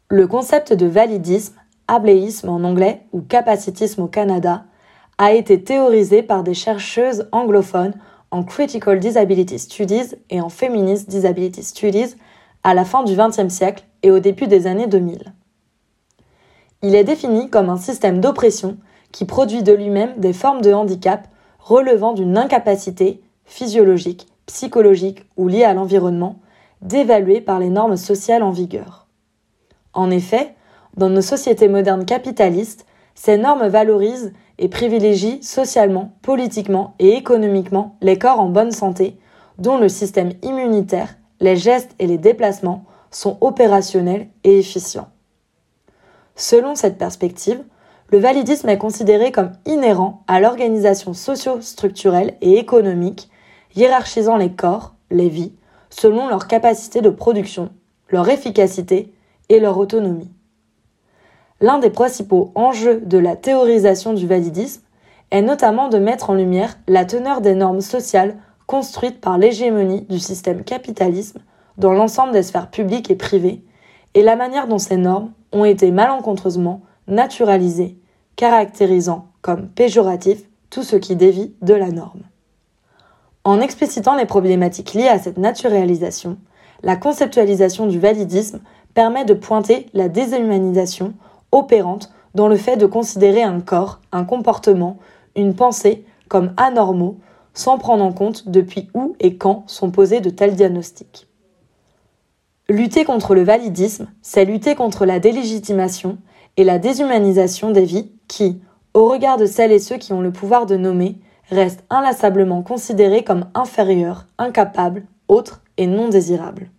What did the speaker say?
Le concept de validisme, abléisme en anglais ou capacitisme au Canada, a été théorisé par des chercheuses anglophones en Critical Disability Studies et en Feminist Disability Studies à la fin du XXe siècle et au début des années 2000. Il est défini comme un système d'oppression qui produit de lui-même des formes de handicap relevant d'une incapacité physiologique, psychologique ou liée à l'environnement, d'évaluer par les normes sociales en vigueur. En effet, dans nos sociétés modernes capitalistes, ces normes valorisent et privilégient socialement, politiquement et économiquement les corps en bonne santé, dont le système immunitaire, les gestes et les déplacements sont opérationnels et efficients. Selon cette perspective, le validisme est considéré comme inhérent à l'organisation socio-structurelle et économique, hiérarchisant les corps, les vies, selon leur capacité de production, leur efficacité et leur autonomie. L'un des principaux enjeux de la théorisation du validisme est notamment de mettre en lumière la teneur des normes sociales construites par l'hégémonie du système capitalisme dans l'ensemble des sphères publiques et privées, et la manière dont ces normes ont été malencontreusement naturalisées, caractérisant comme péjoratif tout ce qui dévie de la norme. En explicitant les problématiques liées à cette naturalisation, la conceptualisation du validisme permet de pointer la déshumanisation opérante dans le fait de considérer un corps, un comportement, une pensée comme anormaux, sans prendre en compte depuis où et quand sont posés de tels diagnostics. Lutter contre le validisme, c'est lutter contre la délégitimation et la déshumanisation des vies qui, au regard de celles et ceux qui ont le pouvoir de nommer, restent inlassablement considérées comme inférieures, incapables, autres et non désirables.